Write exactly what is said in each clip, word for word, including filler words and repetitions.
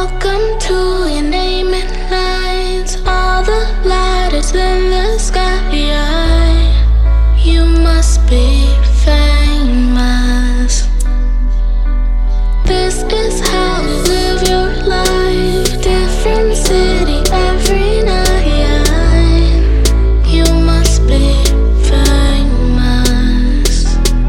Welcome to your name and lights, all the lighters in the sky. You must be famous. This is how you live your life, different city every night. You must be famous,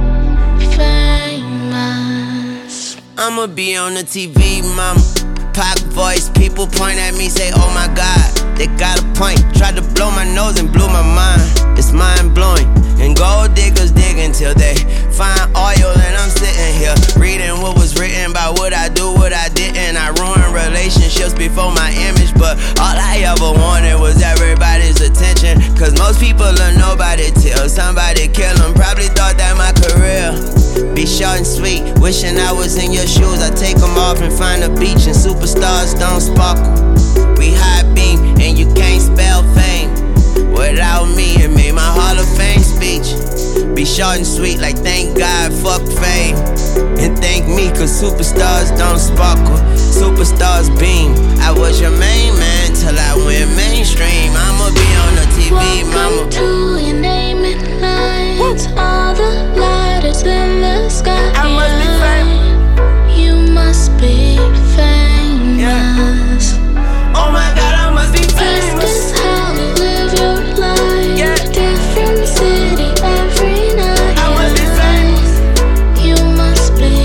famous. I'ma be on the T V, mama. Pop voice, people point at me, say, oh my God, they got a point. Tried to blow my nose and blew my mind. It's mind blowing. And gold diggers dig until they find oil. And I'm sitting here reading what was written about what I do, what I didn't. I ruined relationships before my image, but all I ever wanted was everybody's attention. Cause most people are nobody till somebody kill them. Probably thought that my career be short and sweet. Wishing I was in your shoes. I take them off and find a beach, and superstars don't sparkle. We high beam and you can't spell fame without me. It made my Hall of Fame speech be short and sweet, like thank God, fuck fame, and thank me, cause superstars don't sparkle. Superstars beam. I was your main man till I went mainstream. I'ma be on the T V, mama. Welcome to your name and lights, all the lighters in the sky. I must be famous. You must be famous. Yeah. Oh my God, I must be famous. This is how you live your life, Yeah. different city every night. I must be famous. You must be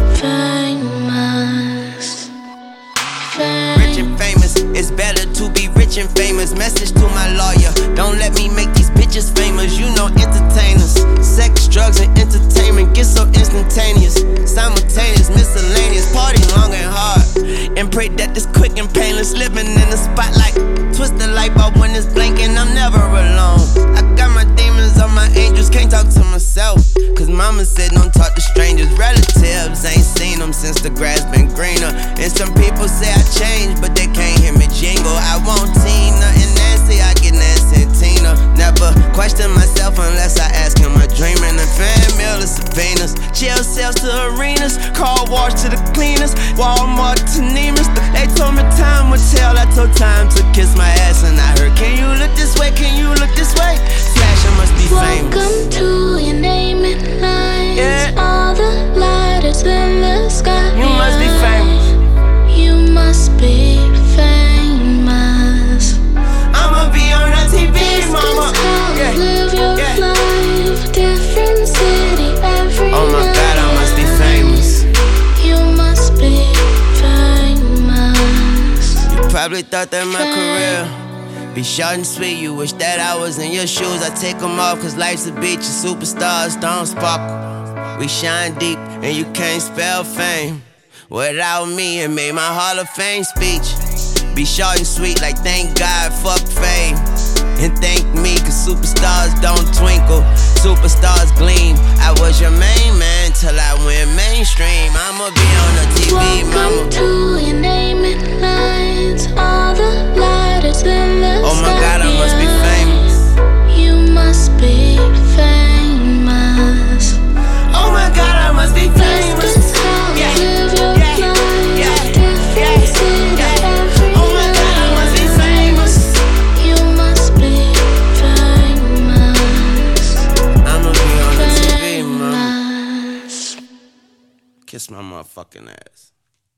famous. Rich and famous, it's better to be rich and famous. Message to my lawyer, don't let me make these bitches famous. You know entertainers, sex, drugs, and entertainment get so instantaneous, simultaneous, miscellaneous, party long and hard, and pray that this quick and painless. Living in the spotlight, twist the light bulb when it's blinking. I'm never alone. I got my demons on my angels, can't talk to myself, cause mama said don't talk to strangers. Relatives ain't seen them since the grass been greener. And some people say I changed, but they can't hear me jingle. I want Tina and Nancy, I get Nancy and Tina. Never question myself unless I ask him a dreaming. And fan mail to subpoenas, jail cells to arenas, car wash to the cleaners, Walmart to Neiman's. They told me time would tell, I told time to kiss my ass, and I heard, can you look this way, can you look this way? Flash, I must be famous. Welcome to your name and lights, Yeah. all the lighters in the sky. You must be famous. You must be famous. I'ma be on the T V, This mama. is how Yeah. you live your Yeah. life, different city every Oh my night. God, I must be famous. You must be famous. You probably thought that my career be short and sweet. You wish that I was in your shoes. I take them off cause life's a beach and superstars don't sparkle. We shine deep and you can't spell fame without me. It made my Hall of Fame speech be short and sweet, like thank God, fuck fame, and thank me, cause superstars don't twinkle, superstars gleam. I was your main man till I went mainstream. I'ma be on the T V, mama. Welcome to your name and lights, all the lighters in the sky. Oh my God, I must be famous. You must be famous. Oh my God, I must be famous. This is how you Yeah, live your yeah, life, yeah, different city yeah. every Oh my God, I must be famous. You must be famous. I'ma be on the T V, mama. Famous. Kiss my motherfucking ass.